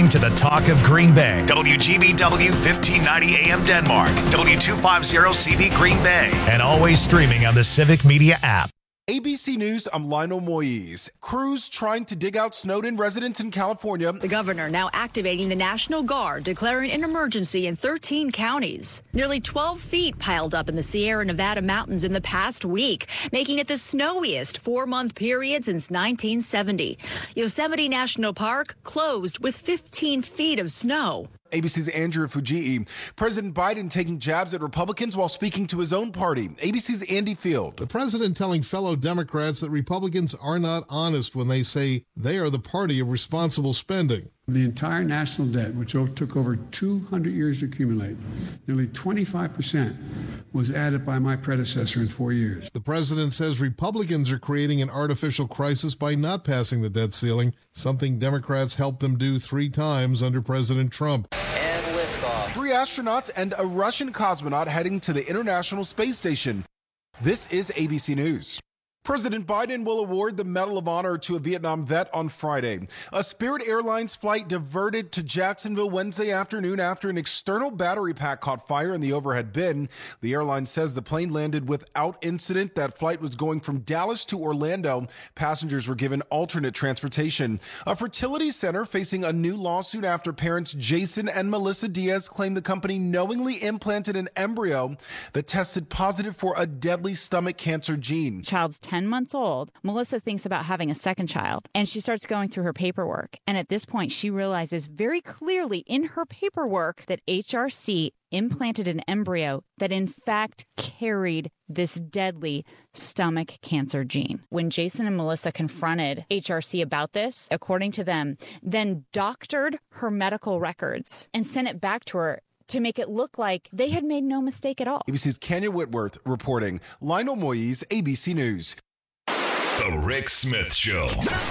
listening to the Talk of Green Bay. WGBW 1590 AM Denmark, W250CV Green Bay, and always streaming on the Civic Media app. ABC News, I'm Lionel Moise. Crews trying to dig out Snowden residents in California. The governor now activating the National Guard, declaring an emergency in 13 counties. Nearly 12 feet piled up in the Sierra Nevada mountains in the past week, making it the snowiest 4-month period since 1970. Yosemite National Park closed with 15 feet of snow. ABC's Andrew Fujii. President Biden taking jabs at Republicans while speaking to his own party. ABC's Andy Field. The president telling fellow Democrats that Republicans are not honest when they say they are the party of responsible spending. The entire national debt, which took over 200 years to accumulate, nearly 25% was added by my predecessor in 4 years. The president says Republicans are creating an artificial crisis by not passing the debt ceiling, something Democrats helped them do 3 times under President Trump. And liftoff. 3 astronauts and a Russian cosmonaut heading to the International Space Station. This is ABC News. President Biden will award the Medal of Honor to a Vietnam vet on Friday. A Spirit Airlines flight diverted to Jacksonville Wednesday afternoon after an external battery pack caught fire in the overhead bin. The airline says the plane landed without incident. That flight was going from Dallas to Orlando. Passengers were given alternate transportation. A fertility center facing a new lawsuit after parents Jason and Melissa Diaz claim the company knowingly implanted an embryo that tested positive for a deadly stomach cancer gene. Child's 10 months old. Melissa thinks about having a second child, and she starts going through her paperwork. And at this point, she realizes very clearly in her paperwork that HRC implanted an embryo that in fact carried this deadly stomach cancer gene. When Jason and Melissa confronted HRC about this, according to them, then doctored her medical records and sent it back to her to make it look like they had made no mistake at all. ABC's Kenya Whitworth reporting. Lionel Moise, ABC News. The Rick Smith Show,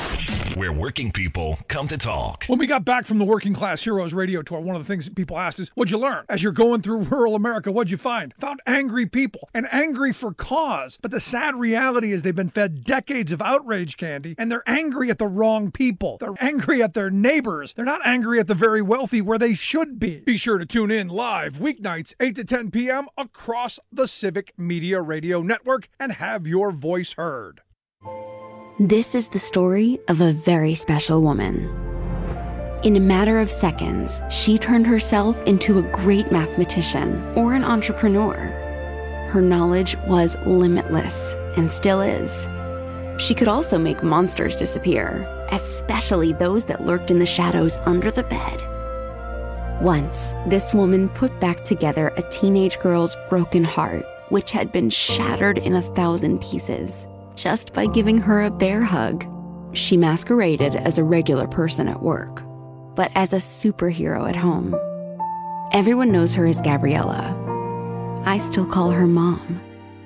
where working people come to talk. When we got back from the Working Class Heroes radio tour, one of the things that people asked is, what'd you learn? As you're going through rural America, what'd you find? Found angry people, and angry for cause. But the sad reality is they've been fed decades of outrage candy, and they're angry at the wrong people. They're angry at their neighbors. They're not angry at the very wealthy where they should be. Be sure to tune in live weeknights, 8 to 10 p.m. across the Civic Media Radio Network and have your voice heard. This is the story of a very special woman. In a matter of seconds, she turned herself into a great mathematician or an entrepreneur. Her knowledge was limitless and still is. She could also make monsters disappear, especially those that lurked in the shadows under the bed. Once, this woman put back together a teenage girl's broken heart, which had been shattered in 1,000 pieces. Just by giving her a bear hug. She masqueraded as a regular person at work, but as a superhero at home. Everyone knows her as Gabriella. I still call her Mom.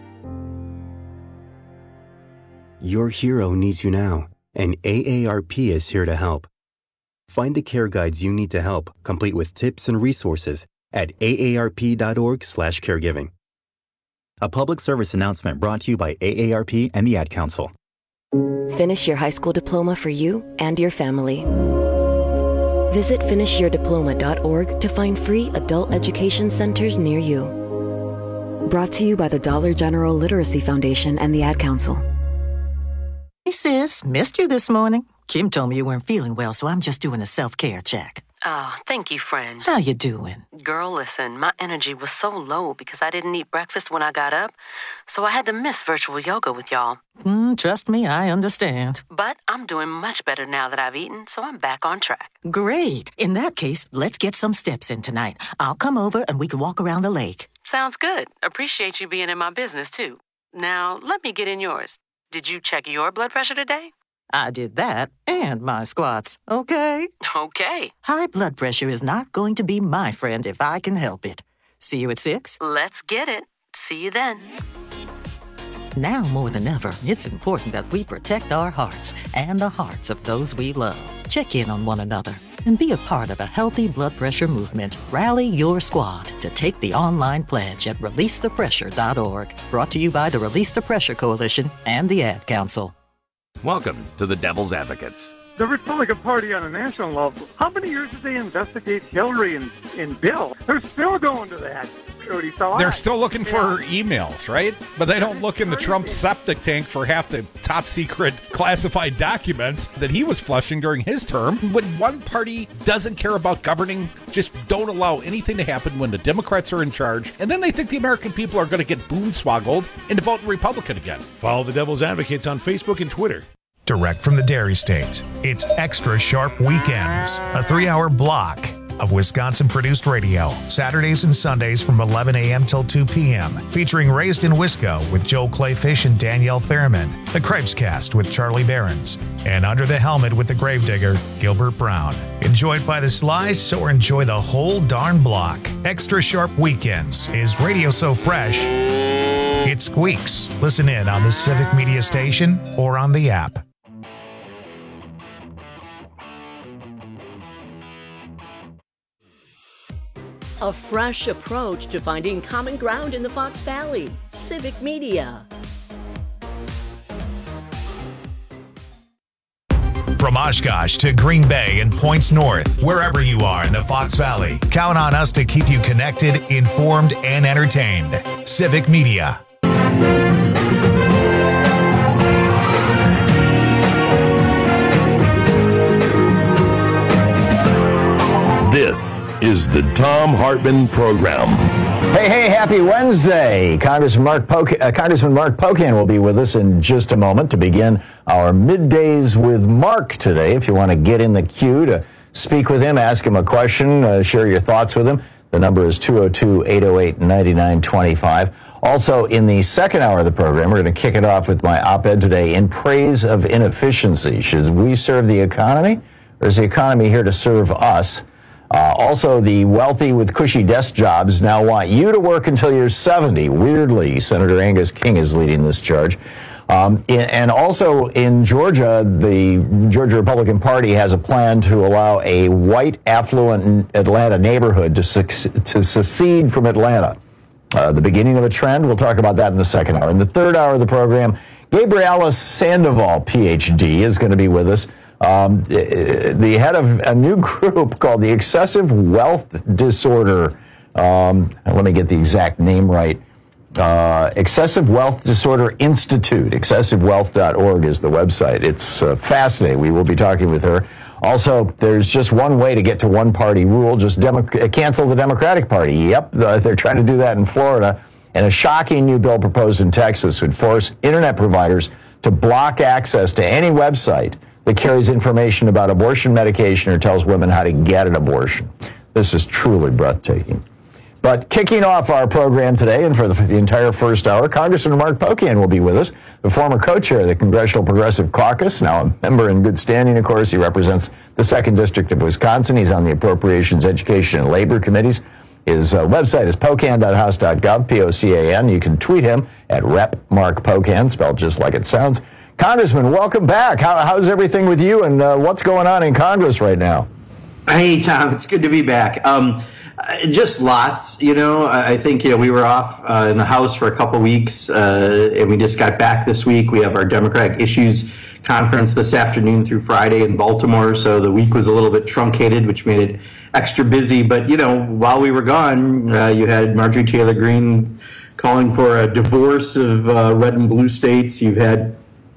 Your hero needs you now, and AARP is here to help. Find the care guides you need to help, complete with tips and resources at aarp.org/caregiving. A public service announcement brought to you by AARP and the Ad Council. Finish your high school diploma for you and your family. Visit finishyourdiploma.org to find free adult education centers near you. Brought to you by the Dollar General Literacy Foundation and the Ad Council. Hey sis, missed you this morning. Kim told me you weren't feeling well, so I'm just doing a self-care check. Oh, thank you, friend. How you doing? Girl, listen, my energy was so low because I didn't eat breakfast when I got up, so I had to miss virtual yoga with y'all. Trust me, I understand. But I'm doing much better now that I've eaten, so I'm back on track. Great. In that case, let's get some steps in tonight. I'll come over and we can walk around the lake. Sounds good. Appreciate you being in my business, too. Now, let me get in yours. Did you check your blood pressure today? I did that and my squats, okay? Okay. High blood pressure is not going to be my friend if I can help it. See you at 6? Let's get it. See you then. Now more than ever, it's important that we protect our hearts and the hearts of those we love. Check in on one another and be a part of a healthy blood pressure movement. Rally your squad to take the online pledge at releasethepressure.org. Brought to you by the Release the Pressure Coalition and the Ad Council. Welcome to the Devil's Advocates, the Republican Party on a national level, how many years did they investigate Hillary and Bill? They're still going to that. They're still looking for emails, right? But they don't look in the Trump septic tank for half the top secret classified documents that he was flushing during his term. When one party doesn't care about governing, just don't allow anything to happen when the Democrats are in charge, and then they think the American people are going to get boonswoggled into voting Republican again. Follow the Devil's Advocates on Facebook and Twitter. Direct from the Dairy State, it's Extra Sharp Weekends, a 3-hour block of Wisconsin-produced radio, Saturdays and Sundays from 11 a.m. till 2 p.m., featuring Raised in Wisco with Joe Clayfish and Danielle Fairman, The Cripescast with Charlie Behrens, and Under the Helmet with the Gravedigger, Gilbert Brown. Enjoy it by the slice or enjoy the whole darn block. Extra Sharp Weekends is radio so fresh, it squeaks. Listen in on the Civic Media Station or on the app. A fresh approach to finding common ground in the Fox Valley. Civic Media. From Oshkosh to Green Bay and points north, wherever you are in the Fox Valley, count on us to keep you connected, informed, and entertained. Civic Media. This is the Thom Hartmann Program. Hey, happy Wednesday. Congressman Mark Pocan will be with us in just a moment to begin our Middays with Mark today. If you want to get in the queue to speak with him, ask him a question, share your thoughts with him, the number is 202-808-9925. Also, in the second hour of the program, we're going to kick it off with my op-ed today, In Praise of Inefficiency. Should we serve the economy, or is the economy here to serve us? Also, the wealthy with cushy desk jobs now want you to work until you're 70. Weirdly, Senator Angus King is leading this charge. And also in Georgia, the Georgia Republican Party has a plan to allow a white, affluent Atlanta neighborhood to secede from Atlanta. The beginning of a trend. We'll talk about that in the second hour. In the third hour of the program, Gabriela Sandoval, Ph.D., is going to be with us. The head of a new group called the Excessive Wealth Disorder, let me get the exact name right, Excessive Wealth Disorder Institute. ExcessiveWealth.org is the website. It's fascinating. We will be talking with her. Also, there's just one way to get to one-party rule, just cancel the Democratic Party. Yep, they're trying to do that in Florida. And a shocking new bill proposed in Texas would force internet providers to block access to any website that carries information about abortion medication or tells women how to get an abortion. This is truly breathtaking. But kicking off our program today, and for the entire first hour, Congressman Mark Pocan will be with us, the former co-chair of the Congressional Progressive Caucus, now a member in good standing, of course. He represents the 2nd District of Wisconsin. He's on the Appropriations, Education, and Labor Committees. His website is pocan.house.gov, P-O-C-A-N. You can tweet him at Rep. Mark Pocan, spelled just like it sounds. Congressman, welcome back. How's everything with you, and what's going on in Congress right now? Hey, Tom, it's good to be back. Just lots, I think, we were off in the House for a couple weeks, and we just got back this week. We have our Democratic Issues Conference this afternoon through Friday in Baltimore, so the week was a little bit truncated, which made it extra busy. But, while we were gone, you had Marjorie Taylor Greene calling for a divorce of red and blue states. You've had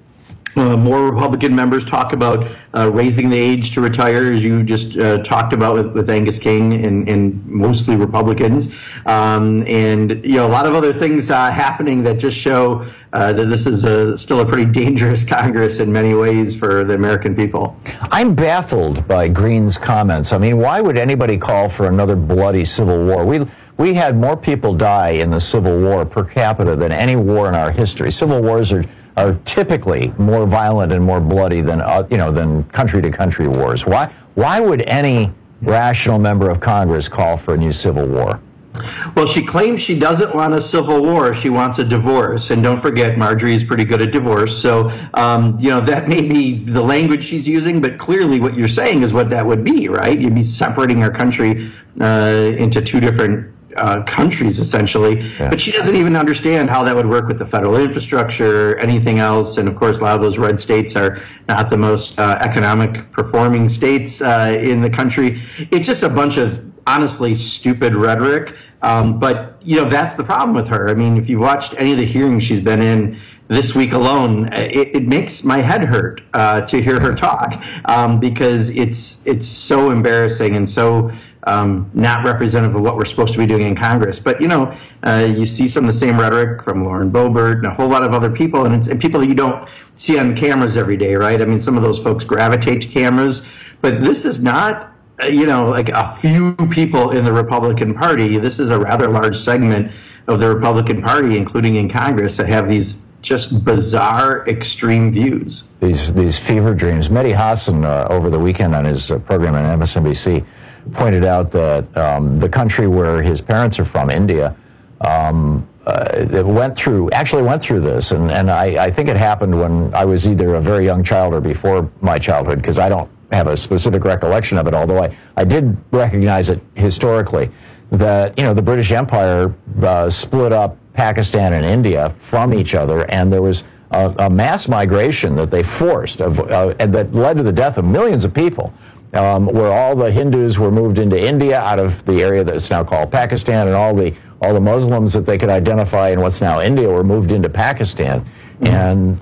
more Republican members talk about raising the age to retire, as you just talked about with Angus King and mostly Republicans. And, a lot of other things happening that just show that this is still a pretty dangerous Congress in many ways for the American people. I'm baffled by Greene's comments. I mean, why would anybody call for another bloody civil war? We had more people die in the Civil War per capita than any war in our history. Civil wars are typically more violent and more bloody than country-to-country wars. Why would any rational member of Congress call for a new civil war? Well, she claims she doesn't want a civil war. She wants a divorce. And don't forget, Marjorie is pretty good at divorce. So, that may be the language she's using, but clearly what you're saying is what that would be, right? You'd be separating our country into two different countries, essentially. Yeah. But she doesn't even understand how that would work with the federal infrastructure, anything else. And of course, a lot of those red states are not the most economic performing states in the country. It's just a bunch of honestly stupid rhetoric. But, that's the problem with her. I mean, if you've watched any of the hearings she's been in this week alone, it makes my head hurt to hear her talk because it's so embarrassing and so not representative of what we're supposed to be doing in Congress. But, you see some of the same rhetoric from Lauren Boebert and a whole lot of other people, and it's people that you don't see on cameras every day, right? I mean, some of those folks gravitate to cameras, but this is not like a few people in the Republican Party. This is a rather large segment of the Republican Party, including in Congress, that have these just bizarre, extreme views. These fever dreams. Mehdi Hasan, over the weekend on his program on MSNBC, pointed out that the country where his parents are from, India, went through this, and I think it happened when I was either a very young child or before my childhood, because I don't have a specific recollection of it, although I did recognize it historically, that the British Empire split up Pakistan and India from each other, and there was a mass migration that they forced and that led to the death of millions of people, where all the Hindus were moved into India out of the area that's now called Pakistan, and all the Muslims that they could identify in what's now India were moved into Pakistan. And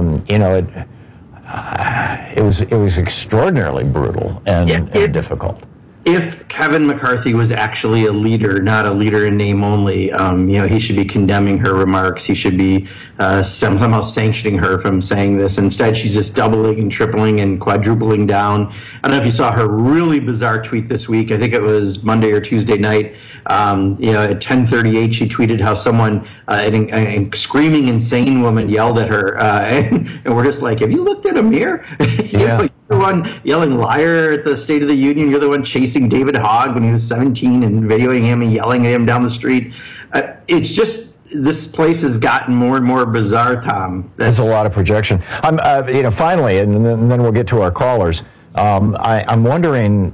it was extraordinarily brutal and difficult. If Kevin McCarthy was actually a leader, not a leader in name only, he should be condemning her remarks. He should be somehow sanctioning her from saying this. Instead, she's just doubling and tripling and quadrupling down. I don't know if you saw her really bizarre tweet this week. I think it was Monday or Tuesday night. At 10:38, she tweeted how someone, a screaming, insane woman, yelled at her, and we're just like, have you looked at a mirror? Yeah. You're the one yelling liar at the State of the Union. You're the one chasing David Hogg when he was 17 and videoing him and yelling at him down the street. It's just, this place has gotten more and more bizarre, Tom. There's a lot of projection. Finally, and then we'll get to our callers. I'm wondering,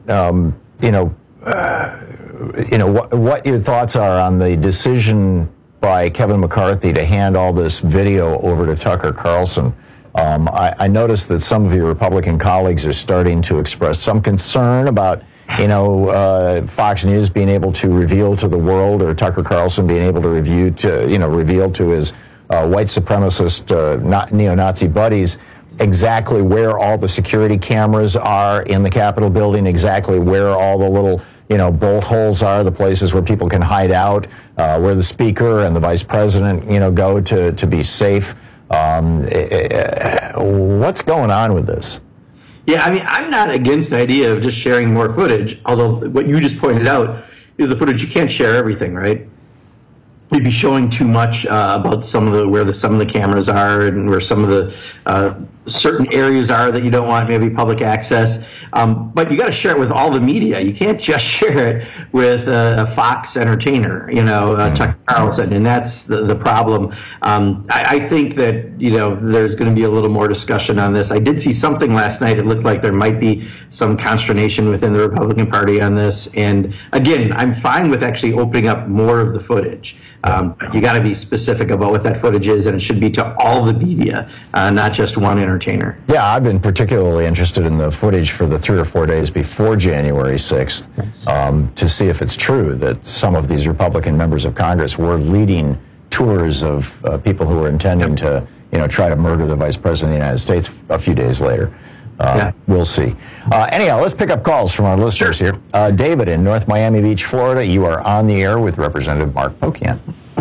what your thoughts are on the decision by Kevin McCarthy to hand all this video over to Tucker Carlson. I noticed that some of your Republican colleagues are starting to express some concern about, Fox News being able to reveal to the world, or Tucker Carlson being able to reveal to his white supremacist neo-Nazi buddies exactly where all the security cameras are in the Capitol building, exactly where all the little bolt holes are, the places where people can hide out, where the speaker and the vice president, go to be safe. What's going on with this? Yeah, I mean, I'm not against the idea of just sharing more footage, although what you just pointed out is the footage. You can't share everything, right? You'd be showing too much about some of the cameras are and where some of the certain areas are that you don't want maybe public access. But you got to share it with all the media. You can't just share it with a Fox entertainer, Tucker Carlson, and that's the problem. I think that there's going to be a little more discussion on this. I did see something last night. It looked like there might be some consternation within the Republican Party on this. And again, I'm fine with actually opening up more of the footage. You got to be specific about what that footage is, and it should be to all the media, not just one entertainer. Yeah, I've been particularly interested in the footage for the 3 or 4 days before January 6th to see if it's true that some of these Republican members of Congress were leading tours of people who were intending to, try to murder the Vice President of the United States a few days later. We'll see. Anyhow, let's pick up calls from our listeners here. David in North Miami Beach, Florida, you are on the air with Representative Mark Pocan.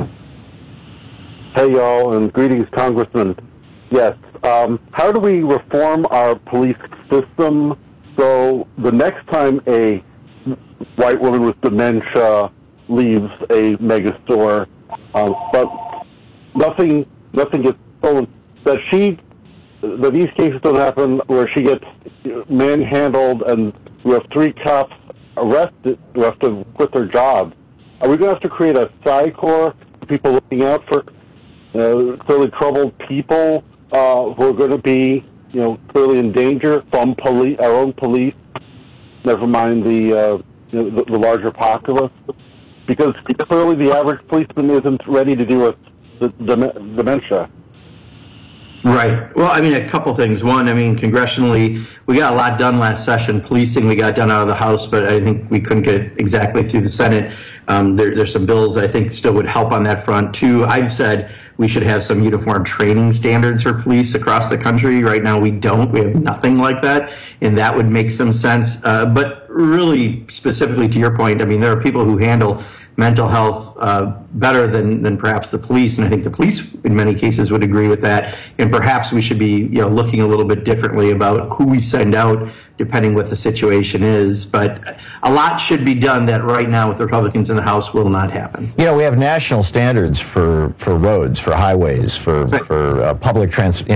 Hey, y'all, and greetings, Congressman. Yes, how do we reform our police system so the next time a white woman with dementia leaves a mega store, but nothing gets stolen, that these cases don't happen where she gets manhandled and we have 3 cops arrested who have to quit their jobs? Are we going to have to create a PsyCorps, people looking out for clearly troubled people who are going to be, clearly in danger from our own police, never mind the larger populace? Because clearly the average policeman isn't ready to deal with the dementia. Right. Well, I mean, a couple things. One, I mean, congressionally, we got a lot done last session. Policing, we got done out of the House, but I think we couldn't get it exactly through the Senate. There's some bills that I think still would help on that front. Two, I've said we should have some uniform training standards for police across the country. Right now, we don't. We have nothing like that, and that would make some sense. But really, specifically to your point, I mean, there are people who handle mental health better than perhaps the police, and I think the police in many cases would agree with that. And perhaps we should be looking a little bit differently about who we send out depending what the situation is. But a lot should be done that right now with the Republicans in the House will not happen. We have national standards for roads, for highways, for public transit.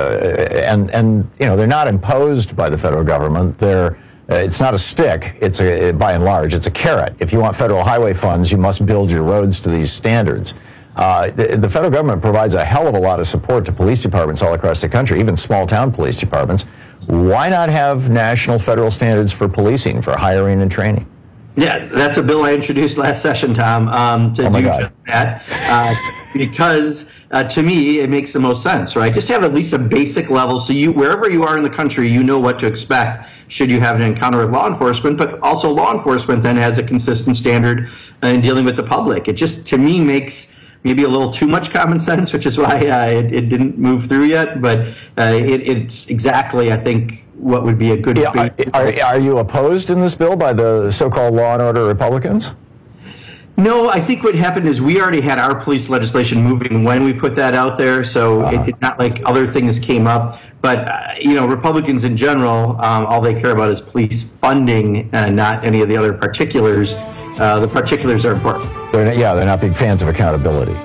And they're not imposed by the federal government. It's not a stick. It's by and large, it's a carrot. If you want federal highway funds, you must build your roads to these standards. The federal government provides a hell of a lot of support to police departments all across the country, even small town police departments. Why not have national federal standards for policing, for hiring and training? Yeah, that's a bill I introduced last session, Tom, to do just that. Because to me, it makes the most sense, right? Just have at least a basic level so wherever you are in the country, you know what to expect should you have an encounter with law enforcement, but also law enforcement then has a consistent standard in dealing with the public. It just, to me, makes maybe a little too much common sense, which is why it didn't move through yet, but it's exactly, I think, what would be a good Are you opposed in this bill by the so-called law and order Republicans? No, I think what happened is we already had our police legislation moving when we put that out there, so it's not like other things came up. But, Republicans in general, all they care about is police funding, not any of the other particulars. The particulars are important. They're not big fans of accountability.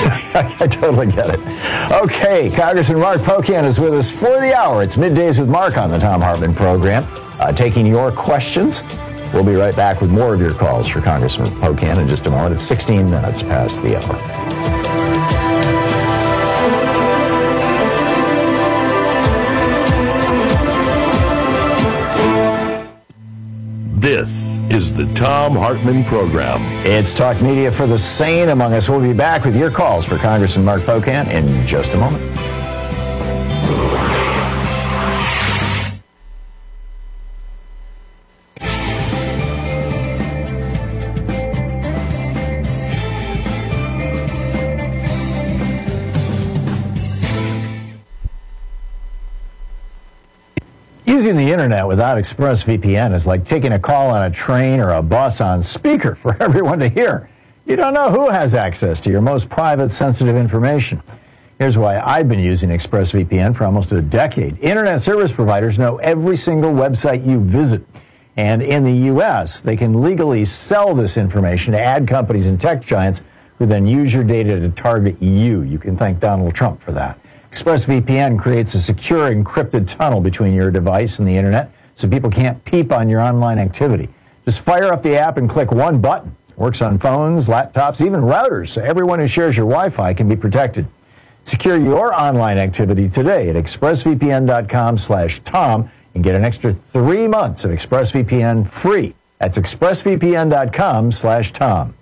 I totally get it. Okay, Congressman Mark Pocan is with us for the hour. It's Middays with Mark on the Thom Hartmann program, taking your questions. We'll be right back with more of your calls for Congressman Pocan in just a moment. It's 16 minutes past the hour. This is the Thom Hartmann program. It's Talk Media for the sane among us. We'll be back with your calls for Congressman Mark Pocan in just a moment. Using the internet without ExpressVPN is like taking a call on a train or a bus on speaker for everyone to hear. You don't know who has access to your most private, sensitive information. Here's why I've been using ExpressVPN for almost a decade. Internet service providers know every single website you visit. And in the U.S., they can legally sell this information to ad companies and tech giants who then use your data to target you. You can thank Donald Trump for that. ExpressVPN creates a secure encrypted tunnel between your device and the internet so people can't peep on your online activity. Just fire up the app and click one button. It works on phones, laptops, even routers, so everyone who shares your Wi-Fi can be protected. Secure your online activity today at expressvpn.com/Tom and get an extra 3 months of ExpressVPN free. That's expressvpn.com/Tom.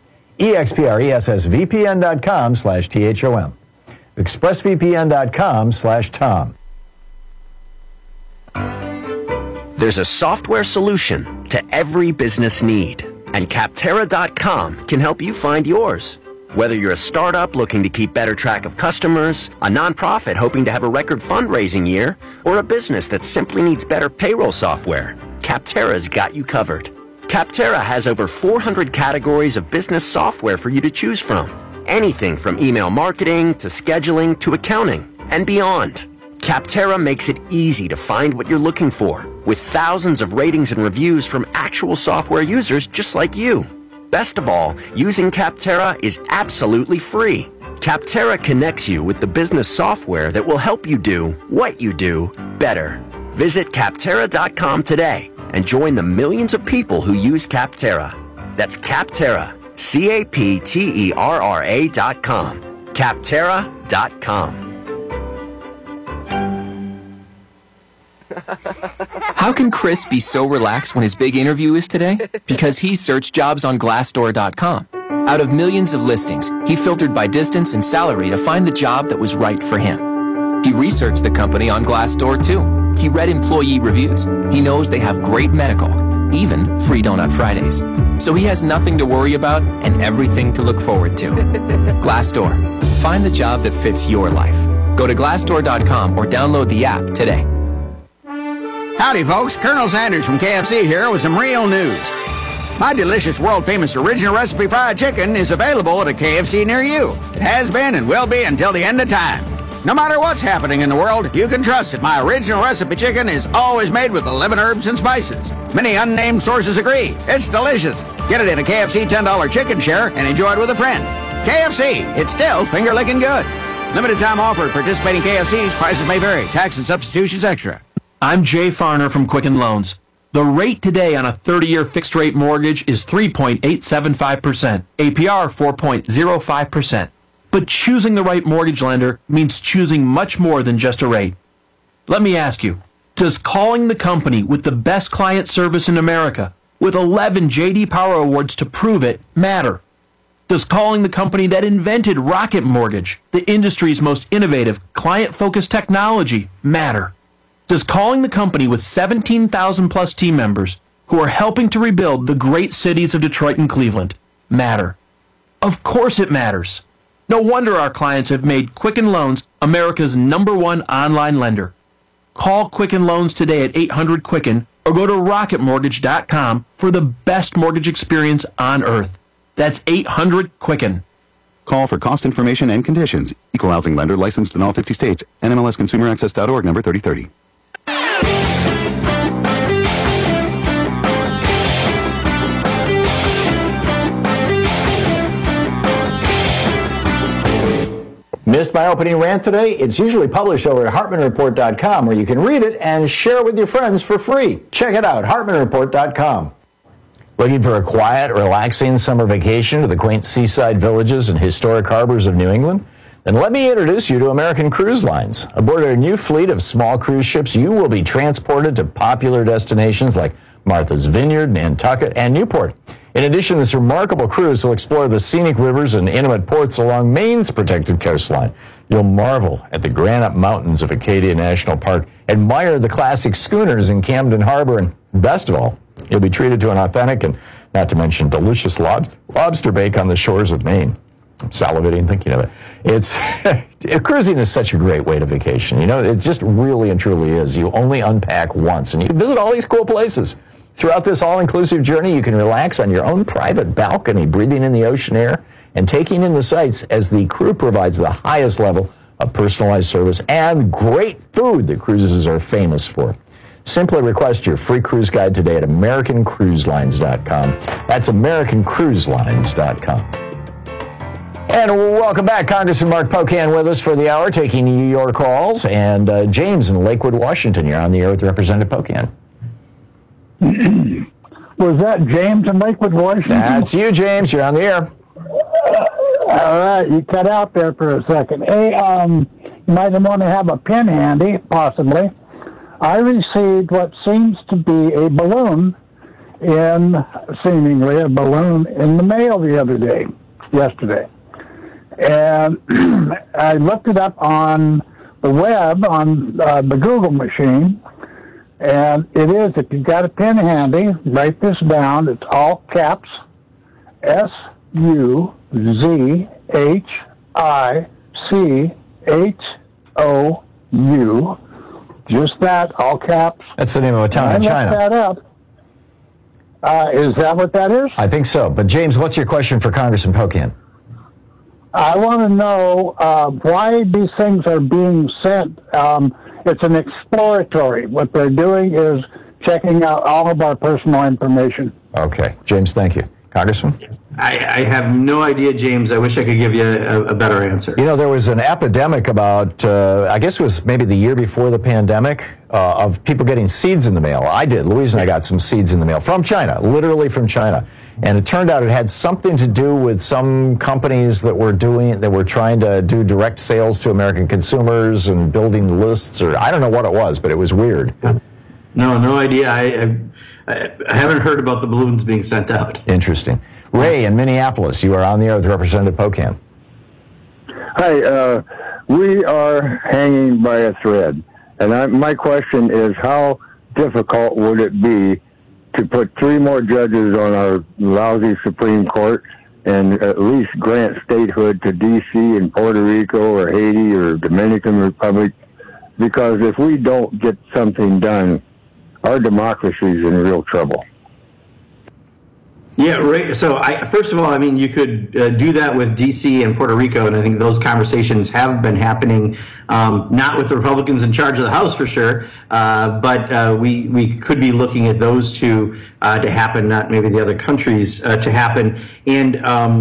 EXPRESSVPN.com/THOM. expressvpn.com/Tom. There's a software solution to every business need, and Capterra.com can help you find yours. Whether you're a startup looking to keep better track of customers, a nonprofit hoping to have a record fundraising year, or a business that simply needs better payroll software, Capterra's got you covered. Capterra has over 400 categories of business software for you to choose from. Anything from email marketing to scheduling to accounting and beyond. Capterra makes it easy to find what you're looking for, with thousands of ratings and reviews from actual software users just like you. Best of all, using Capterra is absolutely free. Capterra connects you with the business software that will help you do what you do better. Visit Capterra.com today and join the millions of people who use Capterra. That's Capterra. Capterra.com. Capterra.com. How can Chris be so relaxed when his big interview is today? Because he searched jobs on Glassdoor.com. Out of millions of listings, he filtered by distance and salary to find the job that was right for him. He researched the company on Glassdoor, too. He read employee reviews. He knows they have great medical, even free Donut Fridays. So he has nothing to worry about and everything to look forward to. Glassdoor. Find the job that fits your life. Go to Glassdoor.com or download the app today. Howdy, folks. Colonel Sanders from KFC here with some real news. My delicious, world-famous original recipe fried chicken is available at a KFC near you. It has been and will be until the end of time. No matter what's happening in the world, you can trust that my original recipe chicken is always made with 11 herbs and spices. Many unnamed sources agree. It's delicious. Get it in a KFC $10 chicken share and enjoy it with a friend. KFC, it's still finger-licking good. Limited time offer at participating KFCs. Prices may vary. Tax and substitutions extra. I'm Jay Farner from Quicken Loans. The rate today on a 30-year fixed-rate mortgage is 3.875%, APR 4.05%. But choosing the right mortgage lender means choosing much more than just a rate. Let me ask you, does calling the company with the best client service in America, with 11 J.D. Power Awards to prove it, matter? Does calling the company that invented Rocket Mortgage, the industry's most innovative, client-focused technology, matter? Does calling the company with 17,000-plus team members who are helping to rebuild the great cities of Detroit and Cleveland matter? Of course it matters. No wonder our clients have made Quicken Loans America's #1 online lender. Call Quicken Loans today at 800-QUICKEN or go to rocketmortgage.com for the best mortgage experience on earth. That's 800-QUICKEN. Call for cost information and conditions. Equal housing lender licensed in all 50 states. NMLSConsumerAccess.org number 3030. Missed my opening rant today? It's usually published over at HartmanReport.com, where you can read it and share it with your friends for free. Check it out, HartmanReport.com. Looking for a quiet, relaxing summer vacation to the quaint seaside villages and historic harbors of New England? Then let me introduce you to American Cruise Lines. Aboard our new fleet of small cruise ships, you will be transported to popular destinations like Martha's Vineyard, Nantucket, and Newport. In addition, this remarkable cruise will explore the scenic rivers and intimate ports along Maine's protected coastline. You'll marvel at the granite mountains of Acadia National Park, admire the classic schooners in Camden Harbor, and best of all, you'll be treated to an authentic and, not to mention, delicious lobster bake on the shores of Maine. I'm salivating thinking of it. Cruising is such a great way to vacation. You know, it just really and truly is. You only unpack once, and you visit all these cool places. Throughout this all-inclusive journey, you can relax on your own private balcony, breathing in the ocean air and taking in the sights as the crew provides the highest level of personalized service and great food that cruises are famous for. Simply request your free cruise guide today at AmericanCruiseLines.com. That's AmericanCruiseLines.com. And welcome back. Congressman Mark Pocan with us for the hour, taking your calls. And James in Lakewood, Washington, you're on the air with Representative Pocan. Was that James in Lakewood, Washington? That's you, James. You're on the air. All right. You cut out there for a second. Hey, you might want to have a pen handy, possibly. I received what seems to be a balloon seemingly a balloon in the mail yesterday. And I looked it up on the web, on the Google machine, and it is, if you've got a pen handy, write this down. It's all caps, SUZHICHOU. Just that, all caps. That's the name of a town in China. I looked that up. Is that what that is? I think so. But James, what's your question for Congressman Pocan? I want to know why these things are being sent. It's an exploratory. What they're doing is checking out all of our personal information. Okay. James, thank you. Congressman? I have no idea, James. I wish I could give you a better answer. You know, there was an epidemic about, I guess it was maybe the year before the pandemic, of people getting seeds in the mail. I did. Louise and I got some seeds in the mail from China, literally from China. And it turned out it had something to do with some companies that were trying to do direct sales to American consumers and building lists, or I don't know what it was, but it was weird. No idea. I haven't heard about the balloons being sent out. Interesting. Ray in Minneapolis, you are on the air with Representative Pocan. Hi, we are hanging by a thread. And my question is, how difficult would it be to put 3 more judges on our lousy Supreme Court and at least grant statehood to D.C. and Puerto Rico or Haiti or Dominican Republic? Because if we don't get something done, our democracy is in real trouble. Yeah, right. So, first of all, I mean, you could do that with D.C. and Puerto Rico, and I think those conversations have been happening, not with the Republicans in charge of the House for sure, but we could be looking at those two to happen, not maybe the other countries to happen. And,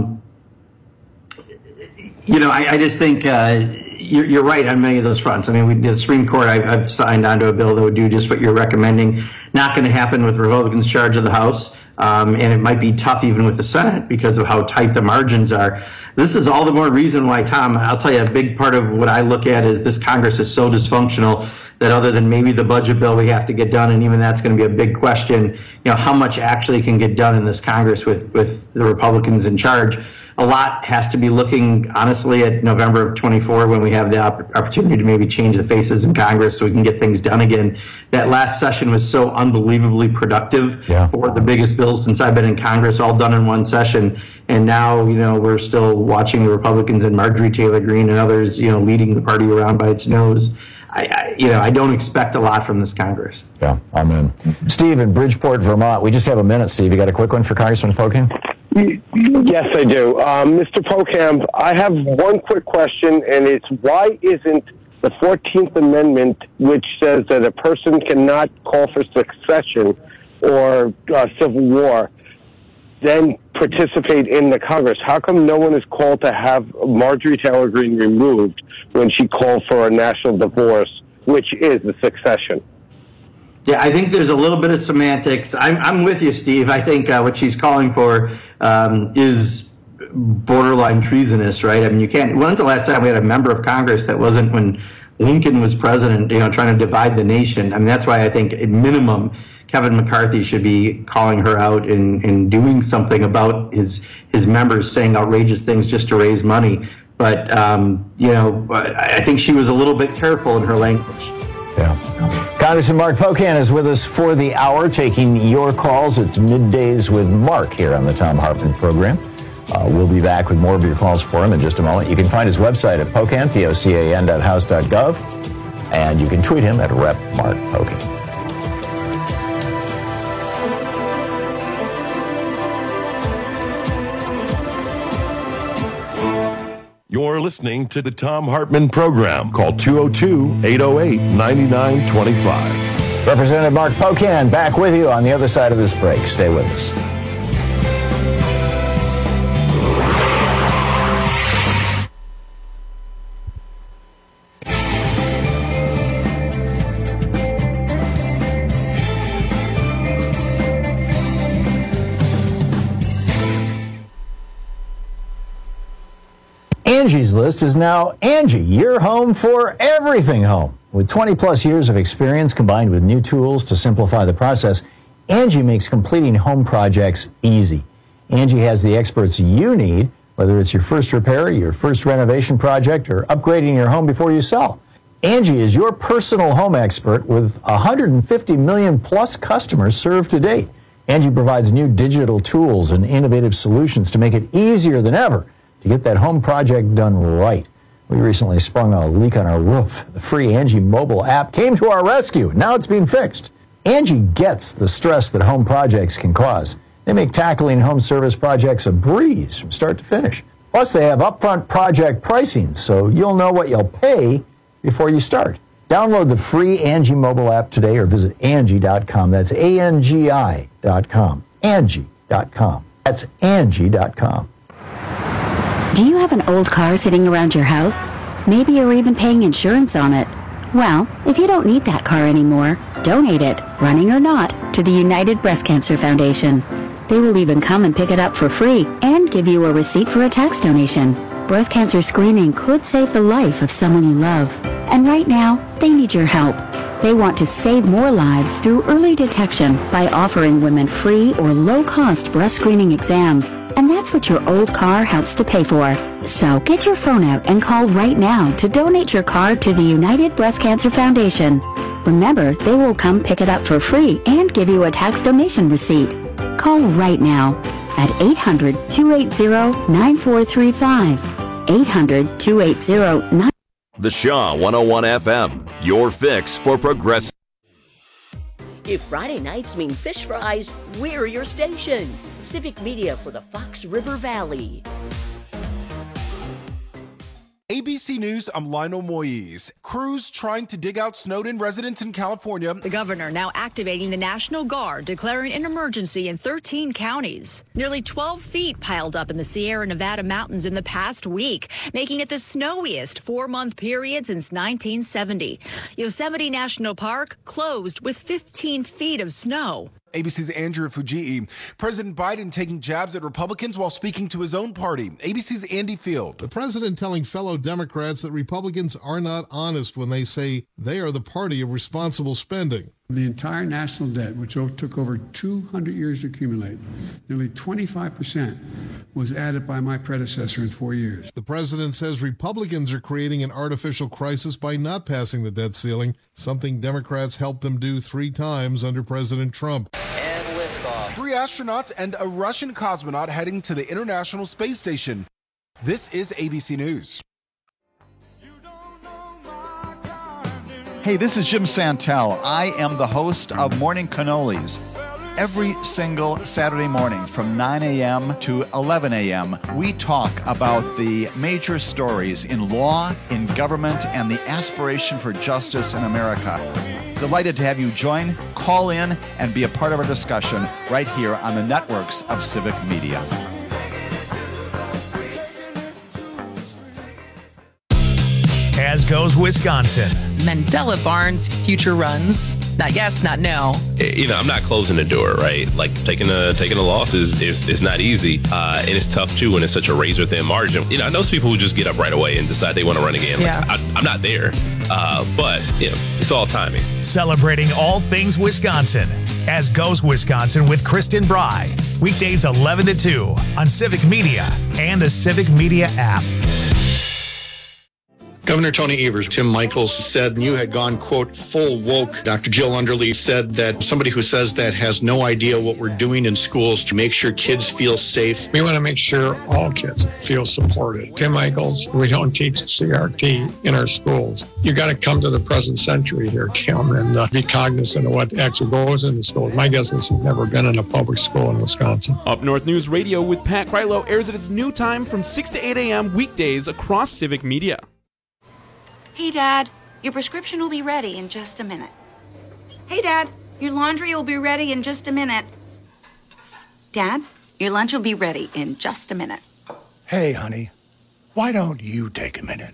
I just think you're right on many of those fronts. I mean, the Supreme Court, I've signed onto a bill that would do just what you're recommending. Not going to happen with Republicans in charge of the House. And it might be tough even with the Senate because of how tight the margins are. This is all the more reason why, Tom, I'll tell you, a big part of what I look at is this Congress is so dysfunctional that other than maybe the budget bill we have to get done, and even that's going to be a big question, how much actually can get done in this Congress with the Republicans in charge. A lot has to be looking, honestly, at November of 24 when we have the opportunity to maybe change the faces in Congress so we can get things done again. That last session was so unbelievably productive for the biggest bills since I've been in Congress, all done in one session. And now, we're still watching the Republicans and Marjorie Taylor Greene and others, leading the party around by its nose. I don't expect a lot from this Congress. Yeah, amen. Steve in Bridgeport, Vermont. We just have a minute, Steve. You got a quick one for Congressman Pocan? Yes, I do. Mr. Pocan, I have one quick question, and it's why isn't the 14th Amendment, which says that a person cannot call for succession or civil war, then participate in the Congress? How come no one is called to have Marjorie Taylor Greene removed when she called for a national divorce, which is the succession? Yeah, I think there's a little bit of semantics. I'm with you, Steve. I think what she's calling for is borderline treasonous, right? I mean, you can't. When's the last time we had a member of Congress that wasn't when Lincoln was president, trying to divide the nation? I mean, that's why I think at minimum Kevin McCarthy should be calling her out and doing something about his members saying outrageous things just to raise money. But, I think she was a little bit careful in her language. Yeah. Congressman Mark Pocan is with us for the hour, taking your calls. It's Middays with Mark here on the Thom Hartmann program. We'll be back with more of your calls for him in just a moment. You can find his website at Pocan, POCAN.house.gov, and you can tweet him at Rep. Mark Pocan. You're listening to the Thom Hartmann program. Call 202-808-9925. Representative Mark Pocan back with you on the other side of this break. Stay with us. Angie's List is now Angie, your home for everything home. With 20 plus years of experience combined with new tools to simplify the process, Angie makes completing home projects easy. Angie has the experts you need, whether it's your first repair, your first renovation project, or upgrading your home before you sell. Angie is your personal home expert with 150 million plus customers served to date. Angie provides new digital tools and innovative solutions to make it easier than ever to get that home project done right. We recently sprung a leak on our roof. The free Angie mobile app came to our rescue. Now it's being fixed. Angie gets the stress that home projects can cause. They make tackling home service projects a breeze from start to finish. Plus, they have upfront project pricing, so you'll know what you'll pay before you start. Download the free Angie mobile app today or visit Angie.com. That's ANGI.com. Angie.com. That's Angie.com. Do you have an old car sitting around your house? Maybe you're even paying insurance on it. Well, if you don't need that car anymore, donate it, running or not, to the United Breast Cancer Foundation. They will even come and pick it up for free and give you a receipt for a tax donation. Breast cancer screening could save the life of someone you love. And right now, they need your help. They want to save more lives through early detection by offering women free or low-cost breast screening exams. And that's what your old car helps to pay for. So get your phone out and call right now to donate your car to the United Breast Cancer Foundation. Remember, they will come pick it up for free and give you a tax donation receipt. Call right now at 800-280-9435. 800-280-9435. The Shaw 101 FM, your fix for progressive. If Friday nights mean fish fries, we're your station. Civic Media for the Fox River Valley. ABC News, I'm Lionel Moyes. Crews trying to dig out Snowden residents in California. The governor now activating the National Guard, declaring an emergency in 13 counties. Nearly 12 feet piled up in the Sierra Nevada mountains in the past week, making it the snowiest 4-month period since 1970. Yosemite National Park closed with 15 feet of snow. ABC's Andrew Fujii. President Biden taking jabs at Republicans while speaking to his own party. ABC's Andy Field. The president telling fellow Democrats that Republicans are not honest when they say they are the party of responsible spending. The entire national debt, which took over 200 years to accumulate, nearly 25% was added by my predecessor in 4 years. The president says Republicans are creating an artificial crisis by not passing the debt ceiling, something Democrats helped them do 3 times under President Trump. And liftoff. 3 astronauts and a Russian cosmonaut heading to the International Space Station. This is ABC News. Hey, this is Jim Santel. I am the host of Morning Cannolis. Every single Saturday morning from 9 a.m. to 11 a.m., we talk about the major stories in law, in government, and the aspiration for justice in America. Delighted to have you join, call in, and be a part of our discussion right here on the networks of Civic Media. As goes Wisconsin. Mandela Barnes future runs. Not yes, not no. You know, I'm not closing the door, right? Like taking a loss is not easy, and it's tough too when it's such a razor thin margin. You know, I know some people who just get up right away and decide they want to run again. Like, yeah. I'm not there, but you know, it's all timing. Celebrating all things Wisconsin. As goes Wisconsin with Kristen Bry. Weekdays 11 to 2 on Civic Media and the Civic Media app. Governor Tony Evers, Tim Michaels said you had gone, quote, full woke. Dr. Jill Underly said that somebody who says that has no idea what we're doing in schools to make sure kids feel safe. We want to make sure all kids feel supported. Tim Michaels, we don't teach CRT in our schools. You got to come to the present century here, Tim, and be cognizant of what actually goes in the schools. My guess is he's never been in a public school in Wisconsin. Up North News Radio with Pat Krylo airs at its new time from 6 to 8 a.m. weekdays across Civic Media. Hey, Dad, your prescription will be ready in just a minute. Hey, Dad, your laundry will be ready in just a minute. Dad, your lunch will be ready in just a minute. Hey, honey, why don't you take a minute?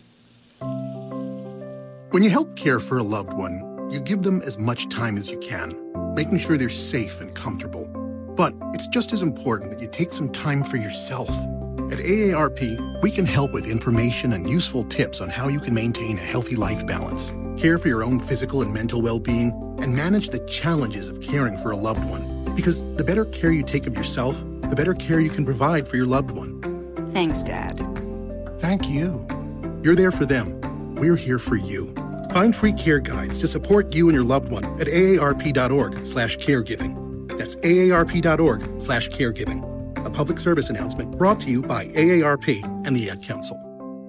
When you help care for a loved one, you give them as much time as you can, making sure they're safe and comfortable. But it's just as important that you take some time for yourself. At AARP, we can help with information and useful tips on how you can maintain a healthy life balance, care for your own physical and mental well-being, and manage the challenges of caring for a loved one. Because the better care you take of yourself, the better care you can provide for your loved one. Thanks, Dad. Thank you. You're there for them. We're here for you. Find free care guides to support you and your loved one at aarp.org/caregiving. That's aarp.org/caregiving. A public service announcement brought to you by AARP and the Ad Council.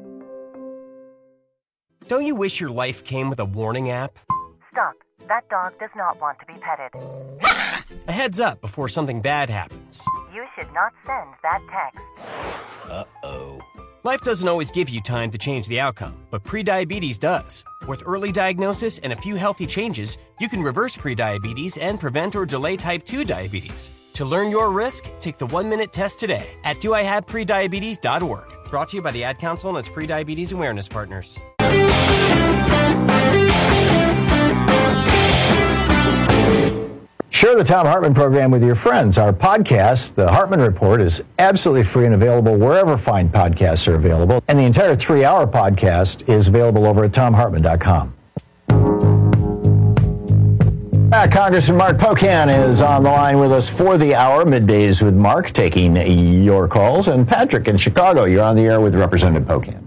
Don't you wish your life came with a warning app? Stop. That dog does not want to be petted. A heads up before something bad happens. You should not send that text. Uh-oh. Life doesn't always give you time to change the outcome, but prediabetes does. With early diagnosis and a few healthy changes, you can reverse prediabetes and prevent or delay type 2 diabetes. To learn your risk, take the 1-minute test today at doihaveprediabetes.org. Brought to you by the Ad Council and its prediabetes awareness partners. Share the Thom Hartmann program with your friends. Our podcast, The Hartmann Report, is absolutely free and available wherever fine podcasts are available. And the entire 3-hour podcast is available over at thomhartmann.com. Congressman Mark Pocan is on the line with us for the hour. Middays with Mark, taking your calls. And Patrick in Chicago, you're on the air with Representative Pocan.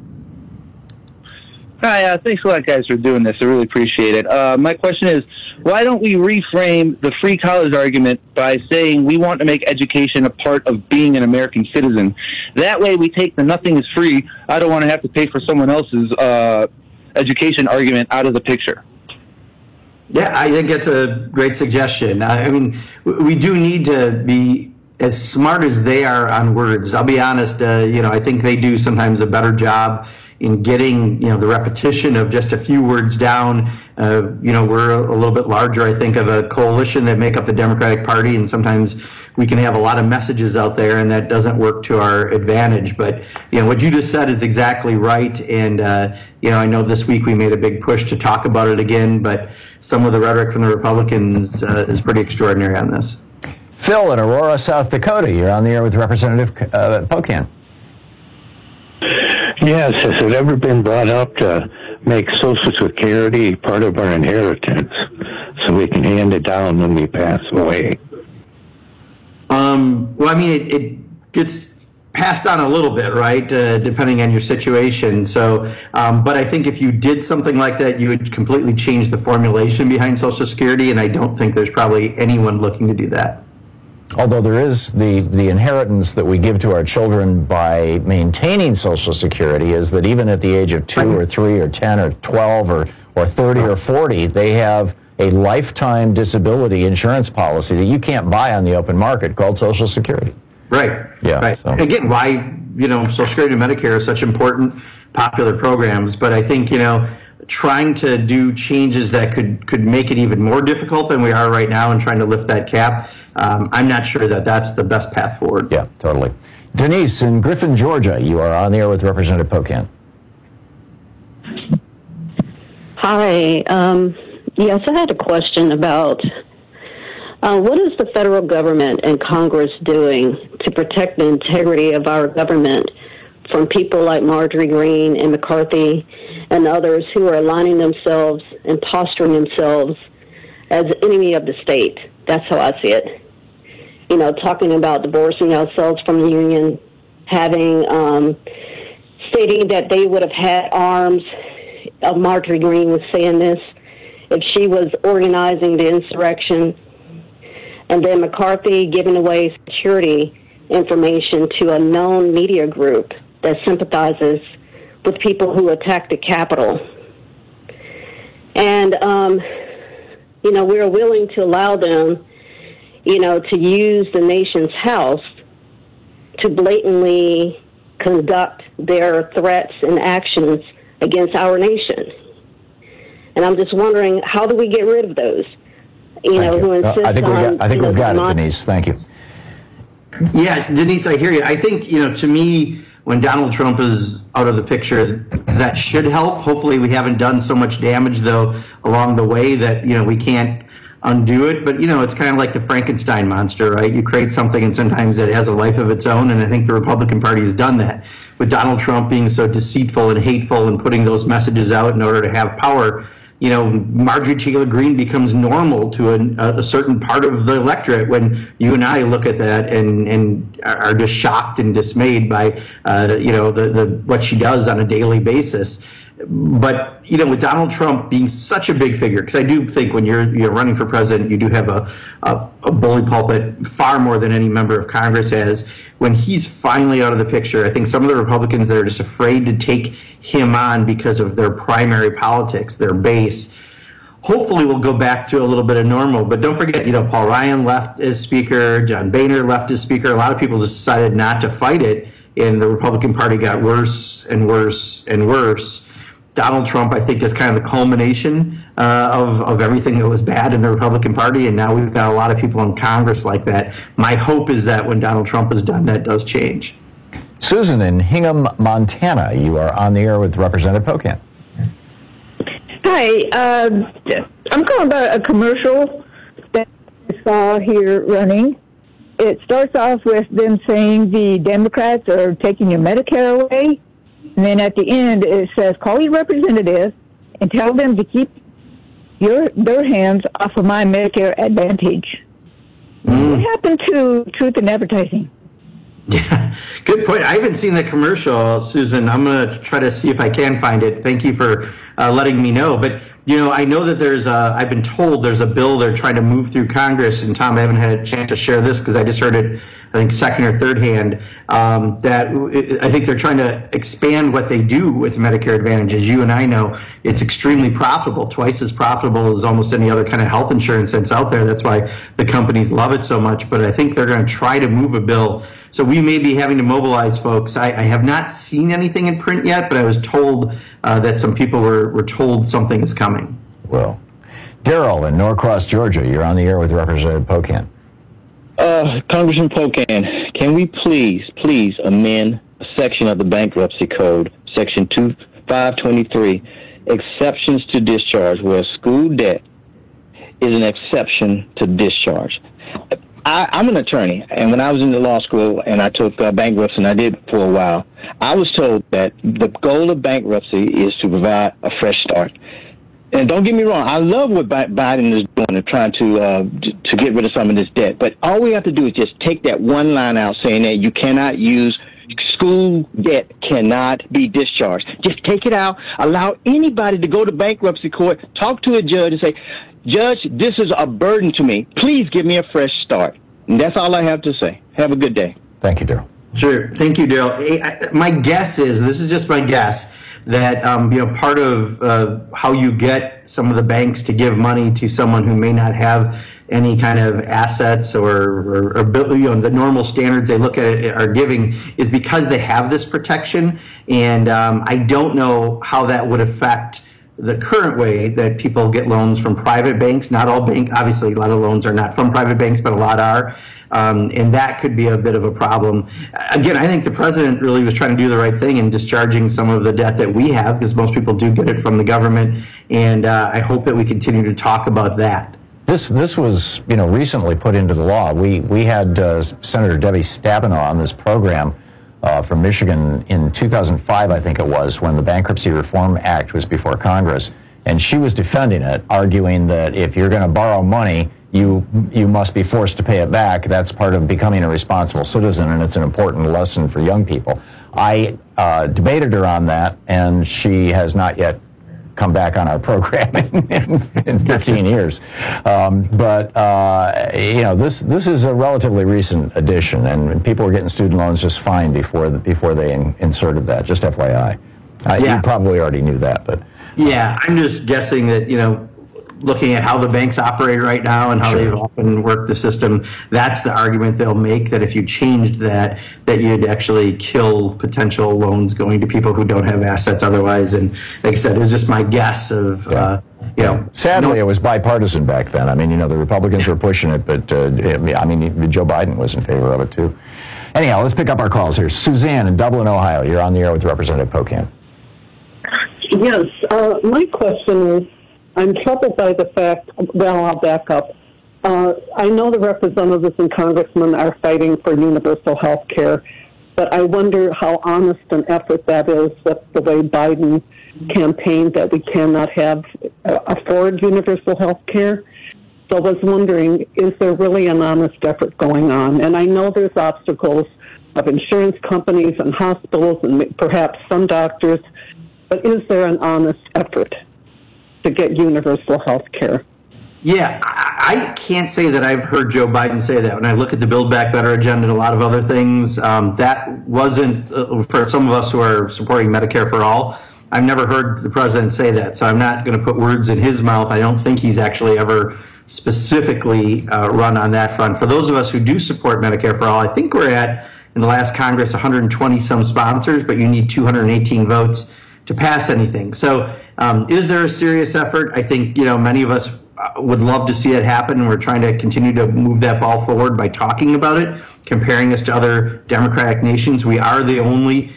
Hi, thanks a lot, guys, for doing this. I really appreciate it. My question is, why don't we reframe the free college argument by saying we want to make education a part of being an American citizen? That way we take the nothing is free, I don't want to have to pay for someone else's education argument out of the picture. Yeah, I think that's a great suggestion. I mean, we do need to be as smart as they are on words. I'll be honest, I think they do sometimes a better job in getting, the repetition of just a few words down. We're a little bit larger, I think, of a coalition that make up the Democratic Party, and sometimes we can have a lot of messages out there, and that doesn't work to our advantage. But, what you just said is exactly right, and, I know this week we made a big push to talk about it again, but some of the rhetoric from the Republicans is pretty extraordinary on this. Phil in Aurora, South Dakota, you're on the air with Representative Pocan. Yes, has it ever been brought up to make Social Security part of our inheritance so we can hand it down when we pass away? It gets passed on a little bit, right, depending on your situation. So, but I think if you did something like that, you would completely change the formulation behind Social Security, and I don't think there's probably anyone looking to do that. Although there is the inheritance that we give to our children by maintaining Social Security is that even at the age of 2 or 3 or 10 or 12 or 30 or 40, they have a lifetime disability insurance policy that you can't buy on the open market called Social Security. Right. Yeah. Right. So. Again, why, Social Security and Medicare are such important, popular programs, but I think, trying to do changes that could make it even more difficult than we are right now and trying to lift that cap, I'm not sure that that's the best path forward. Yeah, totally. Denise in Griffin, Georgia, you are on the air with Representative Pocan. Hi. Yes, I had a question about what is the federal government and Congress doing to protect the integrity of our government from people like Marjorie Greene and McCarthy and others who are aligning themselves and posturing themselves as the enemy of the state? That's how I see it. Talking about divorcing ourselves from the union, having, stating that they would have had arms. Marjorie Greene was saying this if she was organizing the insurrection. And then McCarthy giving away security information to a known media group that sympathizes with people who attacked the Capitol. And, we're willing to allow them, to use the nation's house to blatantly conduct their threats and actions against our nation. And I'm just wondering, how do we get rid of those? Who insist I think we've got it, Denise. Thank you. Yeah, Denise, I hear you. I think, to me, when Donald Trump is out of the picture, that should help. Hopefully we haven't done so much damage, though, along the way that, we can't undo it. But, it's kind of like the Frankenstein monster, right? You create something and sometimes it has a life of its own. And I think the Republican Party has done that. With Donald Trump being so deceitful and hateful and putting those messages out in order to have power, Marjorie Taylor Greene becomes normal to a certain part of the electorate when you and I look at that and are just shocked and dismayed by, the what she does on a daily basis. But, with Donald Trump being such a big figure, because I do think when you're running for president, you do have a bully pulpit far more than any member of Congress has. When he's finally out of the picture, I think some of the Republicans that are just afraid to take him on because of their primary politics, their base, hopefully we'll go back to a little bit of normal. But don't forget, Paul Ryan left as Speaker, John Boehner left as Speaker. A lot of people just decided not to fight it, and the Republican Party got worse and worse and worse. Donald Trump, I think, is kind of the culmination of everything that was bad in the Republican Party, and now we've got a lot of people in Congress like that. My hope is that when Donald Trump is done, that does change. Susan in Hingham, Montana, you are on the air with Representative Pocan. Hi, I'm calling about a commercial that I saw here running. It starts off with them saying the Democrats are taking your Medicare away. And then at the end, it says, call your representative and tell them to keep their hands off of my Medicare Advantage. What happened to truth in advertising? Yeah, good point. I haven't seen the commercial, Susan. I'm going to try to see if I can find it. Thank you for letting me know. But, I know that I've been told there's a bill they're trying to move through Congress. And, Tom, I haven't had a chance to share this because I just heard it, I think, second or third hand, that I think they're trying to expand what they do with Medicare Advantage. As you and I know, it's extremely profitable, twice as profitable as almost any other kind of health insurance that's out there. That's why the companies love it so much. But I think they're going to try to move a bill. So we may be having to mobilize folks. I have not seen anything in print yet, but I was told that some people were told something is coming. Well, Daryl in Norcross, Georgia, you're on the air with Representative Pocan. Congressman Pocan, can we please amend a section of the bankruptcy code, section 523, exceptions to discharge, where school debt is an exception to discharge. I'm an attorney, and when I was in the law school and I took bankruptcy, and I did for a while, I was told that the goal of bankruptcy is to provide a fresh start. And don't get me wrong, I love what Biden is doing and trying to get rid of some of this debt. But all we have to do is just take that one line out saying that you cannot use school debt cannot be discharged. Just take it out. Allow anybody to go to bankruptcy court, talk to a judge and say, Judge, this is a burden to me. Please give me a fresh start. And that's all I have to say. Have a good day. Thank you, Daryl. Sure. Thank you, Daryl. My guess is, this is just my guess, that part of how you get some of the banks to give money to someone who may not have any kind of assets or the normal standards they look at it are giving is because they have this protection. And I don't know how that would affect the current way that people get loans from private banks. Not all banks, obviously a lot of loans are not from private banks, but a lot are. And that could be a bit of a problem. Again, I think the president really was trying to do the right thing in discharging some of the debt that we have, because most people do get it from the government. And I hope that we continue to talk about that. This was, recently put into the law. We had Senator Debbie Stabenow on this program from Michigan in 2005, I think it was, when the Bankruptcy Reform Act was before Congress. And she was defending it, arguing that if you're going to borrow money, you must be forced to pay it back. That's part of becoming a responsible citizen, and it's an important lesson for young people. I debated her on that, and she has not yet come back on our program in 15 years. This is a relatively recent addition, and people were getting student loans just fine before they inserted that. Just FYI. You probably already knew that, but yeah, I'm just guessing that looking at how the banks operate right now and how they've often worked the system, that's the argument they'll make, that if you changed that you'd actually kill potential loans going to people who don't have assets otherwise. And like I said, it was just my guess of, Sadly, it was bipartisan back then. I mean, the Republicans were pushing it, but Joe Biden was in favor of it too. Anyhow, let's pick up our calls here. Suzanne in Dublin, Ohio. You're on the air with Representative Pocan. Yes, my question is, I'm troubled by the fact, I'll back up. I know the representatives and congressmen are fighting for universal health care, but I wonder how honest an effort that is with the way Biden campaigned that we cannot afford universal health care. So I was wondering, is there really an honest effort going on? And I know there's obstacles of insurance companies and hospitals and perhaps some doctors, but is there an honest effort to get universal health care? Yeah, I can't say that I've heard Joe Biden say that. When I look at the Build Back Better agenda and a lot of other things, that wasn't, for some of us who are supporting Medicare for All, I've never heard the president say that. So I'm not going to put words in his mouth. I don't think he's actually ever specifically run on that front. For those of us who do support Medicare for All, I think we're at, in the last Congress, 120 some sponsors, but you need 218 votes to pass anything. So is there a serious effort? I think, many of us would love to see it happen, and we're trying to continue to move that ball forward by talking about it, comparing us to other democratic nations. We are the only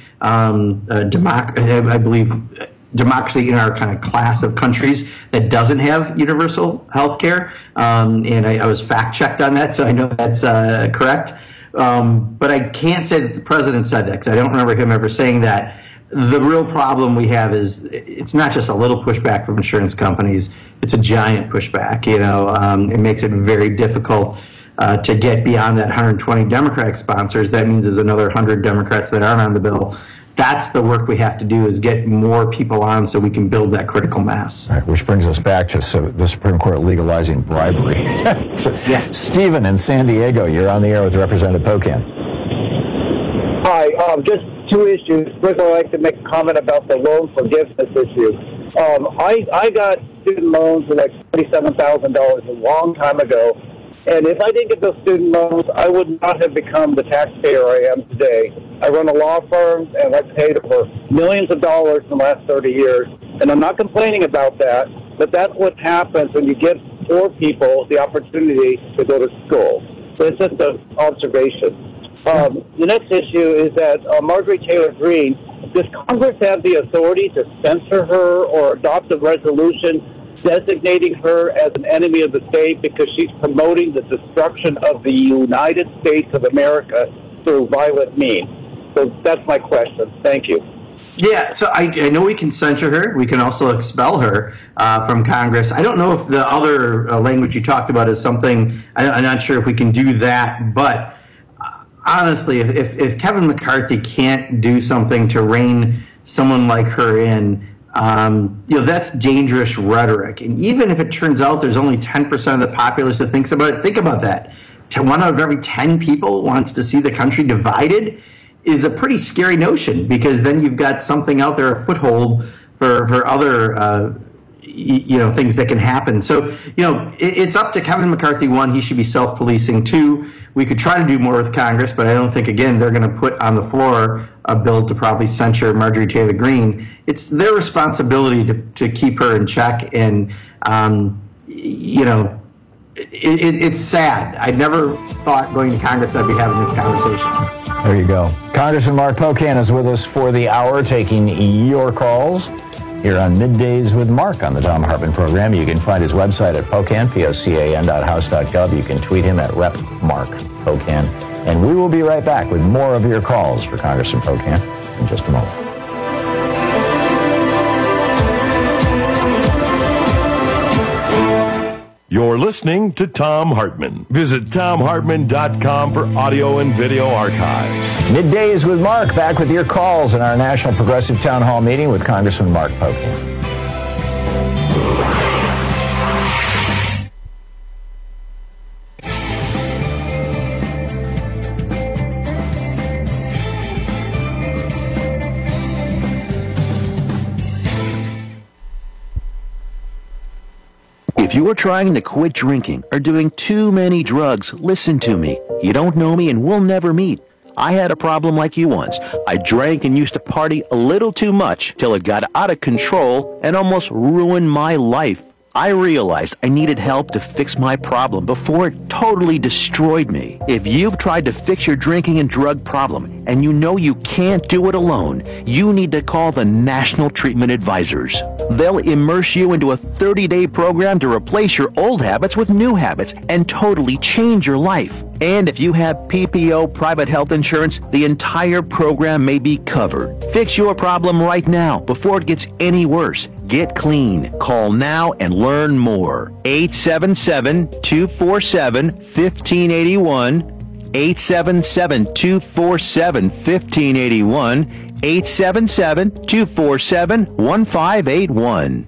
democracy in our kind of class of countries that doesn't have universal health care. And I was fact-checked on that, so I know that's correct. But I can't say that the president said that, because I don't remember him ever saying that. the real problem we have is it's not just a little pushback from insurance companies. It's a giant pushback. It makes it very difficult to get beyond that 120 Democratic sponsors. That means there's another 100 Democrats that aren't on the bill. That's the work we have to do, is get more people on so we can build that critical mass. All right, which brings us back to the Supreme Court legalizing bribery. Yeah. Stephen in San Diego, you're on the air with Representative Pocan. Hi, just two issues. First, I'd like to make a comment about the loan forgiveness issue. I got student loans for like $27,000 a long time ago, and if I didn't get those student loans, I would not have become the taxpayer I am today. I run a law firm, and I've paid over millions of dollars in the last 30 years, and I'm not complaining about that, but that's what happens when you give poor people the opportunity to go to school. So it's just an observation. The next issue is that Marjorie Taylor Greene, does Congress have the authority to censor her or adopt a resolution designating her as an enemy of the state because she's promoting the destruction of the United States of America through violent means? So that's my question. Thank you. Yeah, so I know we can censure her. We can also expel her from Congress. I don't know if the other language you talked about is something, I'm not sure if we can do that, but honestly, if Kevin McCarthy can't do something to rein someone like her in, that's dangerous rhetoric. And even if it turns out there's only 10% of the populace that thinks about it, think about that. 1 out of every 10 people wants to see the country divided is a pretty scary notion, because then you've got something out there, a foothold for other things that can happen. So, it's up to Kevin McCarthy. 1, he should be self-policing. 2, we could try to do more with Congress, but I don't think, again, they're going to put on the floor a bill to probably censure Marjorie Taylor Greene. It's their responsibility to keep her in check. And, it's sad. I never thought going to Congress I'd be having this conversation. There you go. Congressman Mark Pocan is with us for the hour, taking your calls here on Middays with Mark on the Thom Hartmann program. You can find his website at Pocan, POCAN.house.gov. You can tweet him at Rep. Mark Pocan. And we will be right back with more of your calls for Congressman Pocan in just a moment. You're listening to Thom Hartmann. Visit ThomHartmann.com for audio and video archives. Middays with Mark, back with your calls in our National Progressive Town Hall meeting with Congressman Mark Pocan. If you are trying to quit drinking or doing too many drugs, listen to me. You don't know me and we'll never meet. I had a problem like you once. I drank and used to party a little too much till it got out of control and almost ruined my life. I realized I needed help to fix my problem before it totally destroyed me. If you've tried to fix your drinking and drug problem and you know you can't do it alone, you need to call the National Treatment Advisors. They'll immerse you into a 30-day program to replace your old habits with new habits and totally change your life. And if you have PPO private health insurance, the entire program may be covered. Fix your problem right now before it gets any worse. Get clean. Call now and learn more. 877-247-1581. 877-247-1581. 877-247-1581.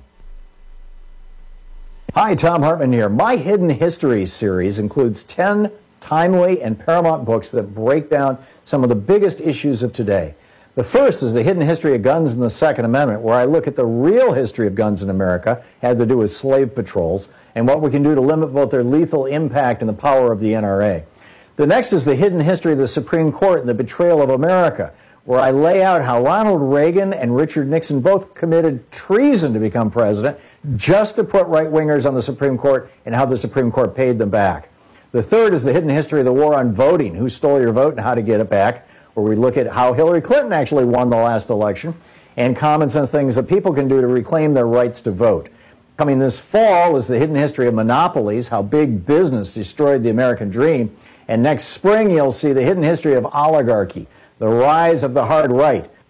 Hi, Thom Hartmann here. My Hidden History series includes 10 timely and paramount books that break down some of the biggest issues of today. The first is The Hidden History of Guns and the Second Amendment, where I look at the real history of guns in America, had to do with slave patrols, and what we can do to limit both their lethal impact and the power of the NRA. The next is The Hidden History of the Supreme Court and the Betrayal of America, where I lay out how Ronald Reagan and Richard Nixon both committed treason to become president just to put right-wingers on the Supreme Court and how the Supreme Court paid them back. The third is The Hidden History of the War on Voting, who stole your vote and how to get it back, where we look at how Hillary Clinton actually won the last election and common sense things that people can do to reclaim their rights to vote. Coming this fall is The Hidden History of Monopolies, how big business destroyed the American dream. And next spring you'll see The Hidden History of Oligarchy, the rise of the hard right,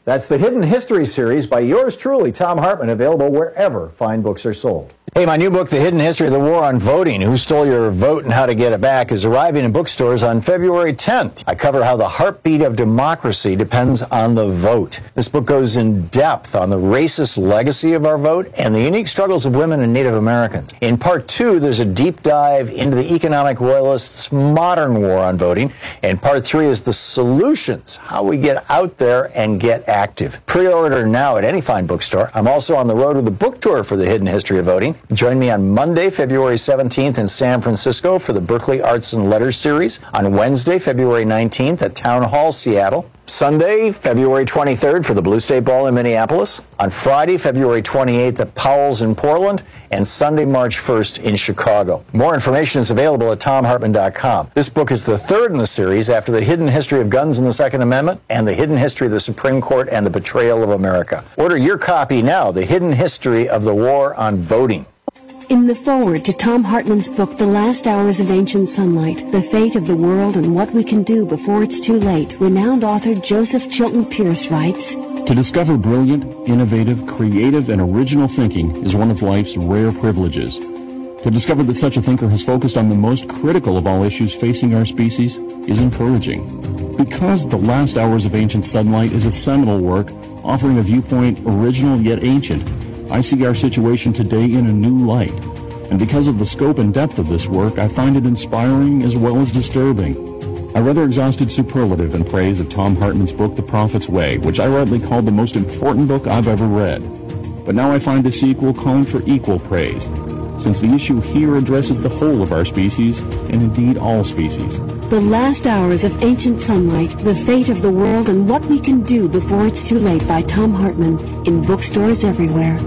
That's the Hidden History series by yours truly, Thom Hartmann, available wherever fine books are sold. Hey, my new book, The Hidden History of the War on Voting, Who Stole Your Vote and How to Get It Back, is arriving in bookstores on February 10th. I cover how the heartbeat of democracy depends on the vote. This book goes in depth on the racist legacy of our vote and the unique struggles of women and Native Americans. In part 2, there's a deep dive into the economic royalists' modern war on voting. And part 3 is the solutions, how we get out there and get active. Pre-order now at any fine bookstore. I'm also on the road with a book tour for The Hidden History of Voting. Join me on Monday, February 17th in San Francisco for the Berkeley Arts and Letters series. On Wednesday, February 19th at Town Hall, Seattle. Sunday, February 23rd for the Blue State Ball in Minneapolis. On Friday, February 28th at Powell's in Portland. And Sunday, March 1st in Chicago. More information is available at TomHartmann.com. This book is the third in the series after The Hidden History of Guns and the Second Amendment and The Hidden History of the Supreme Court and the Betrayal of America. Order your copy now, The Hidden History of the War on Voting. In the foreword to Thom Hartmann's book, The Last Hours of Ancient Sunlight, The Fate of the World and What We Can Do Before It's Too Late, renowned author Joseph Chilton Pierce writes, To discover brilliant, innovative, creative, and original thinking is one of life's rare privileges. To discover that such a thinker has focused on the most critical of all issues facing our species is encouraging. Because The Last Hours of Ancient Sunlight is a seminal work offering a viewpoint original yet ancient, I see our situation today in a new light. And because of the scope and depth of this work, I find it inspiring as well as disturbing. I rather exhausted superlative in praise of Thom Hartmann's book, The Prophet's Way, which I rightly called the most important book I've ever read. But now I find a sequel calling for equal praise, since the issue here addresses the whole of our species, and indeed all species. The Last Hours of Ancient Sunlight, The Fate of the World and What We Can Do Before It's Too Late by Thom Hartmann, in bookstores everywhere.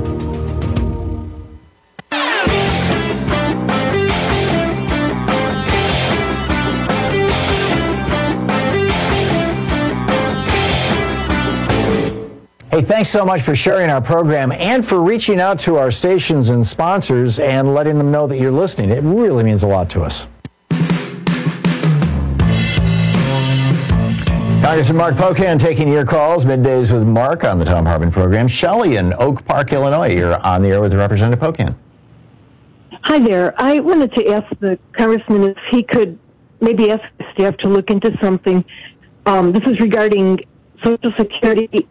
Hey, thanks so much for sharing our program and for reaching out to our stations and sponsors and letting them know that you're listening. It really means a lot to us. Congressman Mark Pocan taking your calls, Middays with Mark on the Thom Hartmann program. Shelley in Oak Park, Illinois, you're on the air with Representative Pocan. Hi there. I wanted to ask the Congressman if he could maybe ask the staff to look into something. This is regarding Social Security.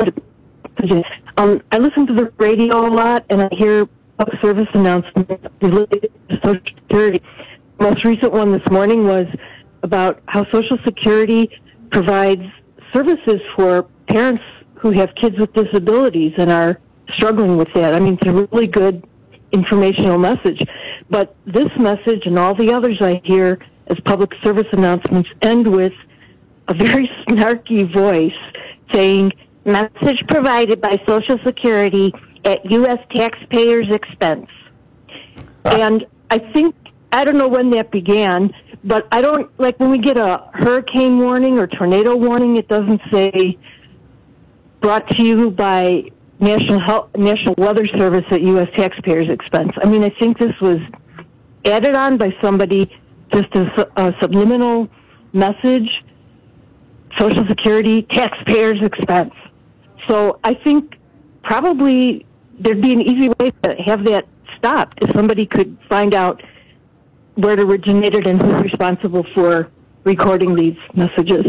I listen to the radio a lot, and I hear public service announcements related to Social Security. The most recent one this morning was about how Social Security provides services for parents who have kids with disabilities and are struggling with that. I mean, it's a really good informational message. But this message and all the others I hear as public service announcements end with a very snarky voice saying, "Message provided by Social Security at U.S. taxpayers' expense." And I don't know when that began, but I don't, like when we get a hurricane warning or tornado warning, it doesn't say brought to you by National Weather Service at U.S. taxpayers' expense. I mean, I think this was added on by somebody just as a subliminal message, Social Security, taxpayers' expense. So I think probably there'd be an easy way to have that stopped if somebody could find out where it originated and who's responsible for recording these messages.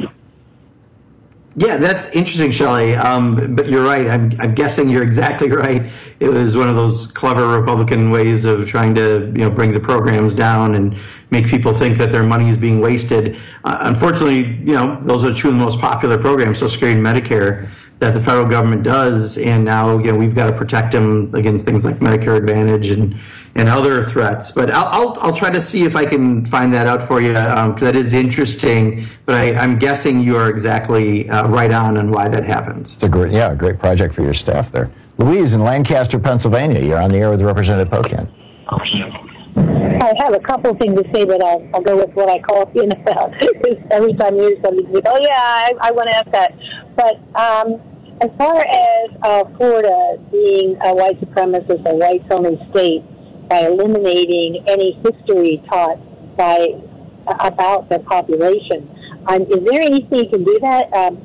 Yeah, that's interesting, Shelley. But you're right. I'm guessing you're exactly right. It was one of those clever Republican ways of trying to, bring the programs down and make people think that their money is being wasted. Unfortunately, those are two of the most popular programs, Social Security and Medicare, that the federal government does. And now, we've got to protect them against things like Medicare Advantage and other threats. But I'll try to see if I can find that out for you, because that is interesting. But I'm guessing you are exactly right on why that happens. It's a great project for your staff there. Louise in Lancaster, Pennsylvania, you're on the air with Representative Pocan. I have a couple of things to say, but I'll go with what I call NFL. Every time you hear somebody say, I want to ask that. But as far as Florida being a white supremacist, a whites-only state, by eliminating any history taught about the population, is there anything you can do that?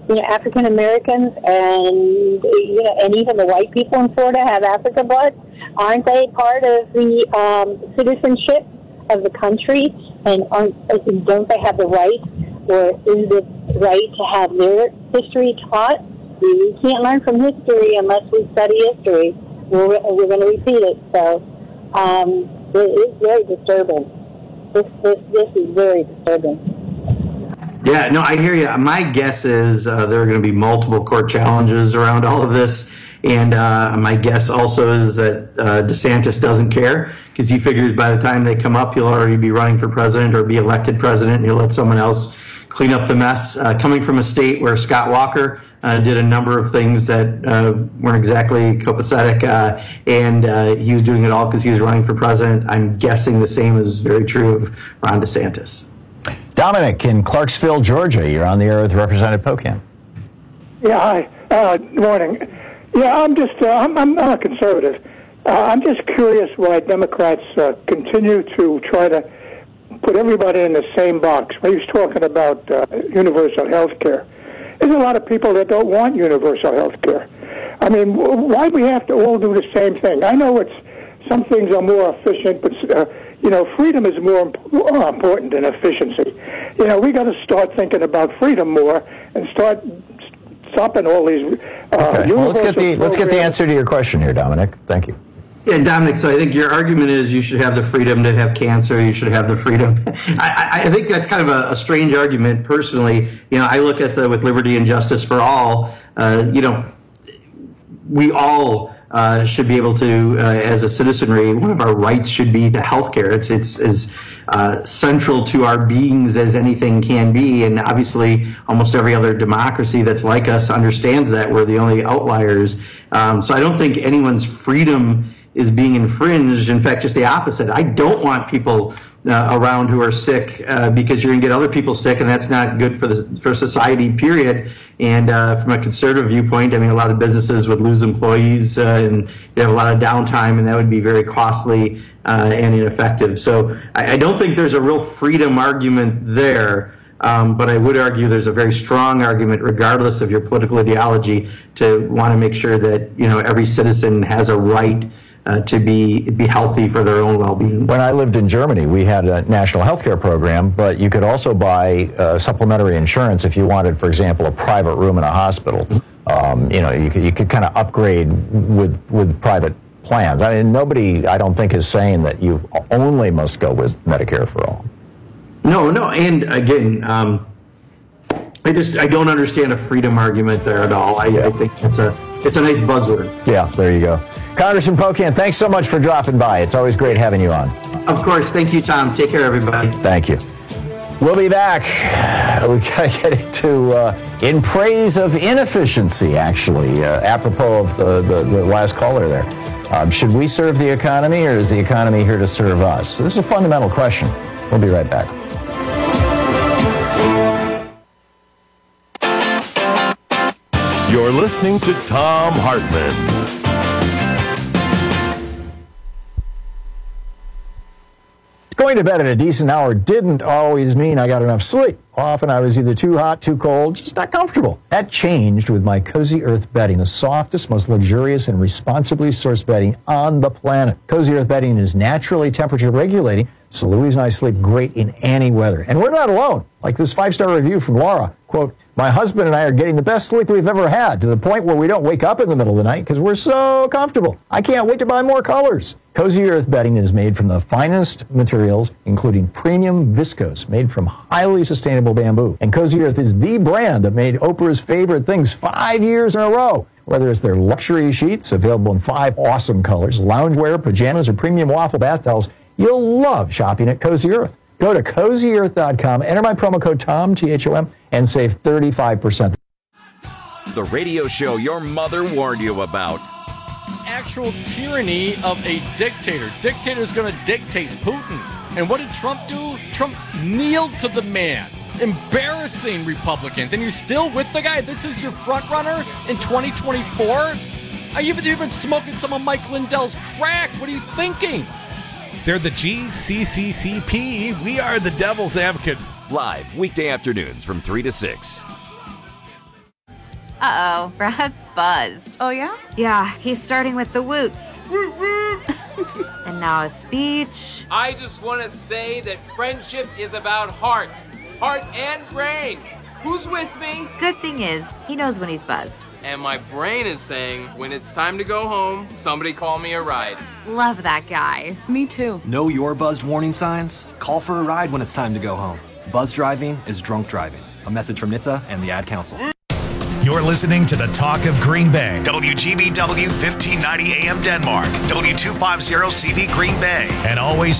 African Americans and and even the white people in Florida have African blood. Aren't they part of the citizenship of the country? And don't they have the right, or is it right to have their history taught? We can't learn from history unless we study history. We're going to repeat it. So it is very disturbing. This is very disturbing. Yeah, no, I hear you. My guess is there are going to be multiple court challenges around all of this. And my guess also is that DeSantis doesn't care, because he figures by the time they come up, he'll already be running for president or be elected president, and he'll let someone else clean up the mess. Coming from a state where Scott Walker did a number of things that weren't exactly copacetic, and he was doing it all because he was running for president, I'm guessing the same is very true of Ron DeSantis. Dominic in Clarksville, Georgia. You're on the air with Representative Pocan. Yeah, hi. Good morning. Yeah, I'm not a conservative. I'm just curious why Democrats continue to try to put everybody in the same box. When he was talking about universal health care, there's a lot of people that don't want universal health care. I mean, why do we have to all do the same thing? I know some things are more efficient, but freedom is more important than efficiency. We got to start thinking about freedom more and start stopping all these. Okay. Well, let's get the answer to your question here, Dominic. Thank you. Yeah, Dominic, so I think your argument is you should have the freedom to have cancer, you should have the freedom. I think that's kind of a strange argument, personally. I look at with liberty and justice for all, we all should be able to, as a citizenry, one of our rights should be to health care. It's as central to our beings as anything can be, and obviously almost every other democracy that's like us understands that. We're the only outliers. So I don't think anyone's freedom is being infringed. In fact, just the opposite. I don't want people around who are sick because you're going to get other people sick, and that's not good for society, period. And from a conservative viewpoint, I mean, a lot of businesses would lose employees and you have a lot of downtime, and that would be very costly and ineffective. So I don't think there's a real freedom argument there. But I would argue there's a very strong argument, regardless of your political ideology, to want to make sure that every citizen has a right to be healthy for their own well-being. When I lived in Germany, we had a national health care program, but you could also buy supplementary insurance if you wanted, for example, a private room in a hospital. You could kind of upgrade with private plans. I mean, nobody, I don't think, is saying that you only must go with Medicare for all. No, and again, I don't understand a freedom argument there at all. I think it's a nice buzzword. Yeah, there you go. Congressman Pocan, thanks so much for dropping by. It's always great having you on. Of course. Thank you, Tom. Take care, everybody. Thank you. We'll be back. We got to get into in praise of inefficiency, actually, apropos of the last caller there. Should we serve the economy, or is the economy here to serve us? This is a fundamental question. We'll be right back. You're listening to Thom Hartmann. Going to bed at a decent hour didn't always mean I got enough sleep. Often I was either too hot, too cold, just not comfortable. That changed with my Cozy Earth bedding, the softest, most luxurious, and responsibly sourced bedding on the planet. Cozy Earth bedding is naturally temperature regulating, so Louise and I sleep great in any weather. And we're not alone. Like this 5-star review from Laura, quote, "My husband and I are getting the best sleep we've ever had, to the point where we don't wake up in the middle of the night because we're so comfortable. I can't wait to buy more colors." Cozy Earth bedding is made from the finest materials, including premium viscose, made from highly sustainable bamboo. And Cozy Earth is the brand that made Oprah's favorite things 5 years in a row. Whether it's their luxury sheets, available in 5 awesome colors, loungewear, pajamas, or premium waffle bath towels, you'll love shopping at Cozy Earth. Go to CozyEarth.com, enter my promo code TOM, T-H-O-M, and save 35%. The radio show your mother warned you about. Actual tyranny of a dictator. Dictator's going to dictate Putin. And what did Trump do? Trump kneeled to the man. Embarrassing Republicans. And you're still with the guy? This is your front runner in 2024? You've been smoking some of Mike Lindell's crack. What are you thinking? They're the GCCCP. We are the devil's advocates. Live weekday afternoons from 3 to 6. Uh-oh, Brad's buzzed. Oh, yeah? Yeah, he's starting with the woots. And now a speech. I just want to say that friendship is about heart and brain. Who's with me? Good thing is, he knows when he's buzzed. And my brain is saying, when it's time to go home, somebody call me a ride. Love that guy. Me too. Know your buzzed warning signs? Call for a ride when it's time to go home. Buzz driving is drunk driving. A message from NHTSA and the Ad Council. You're listening to the Talk of Green Bay. WGBW 1590 AM Denmark. W250 CV Green Bay. And always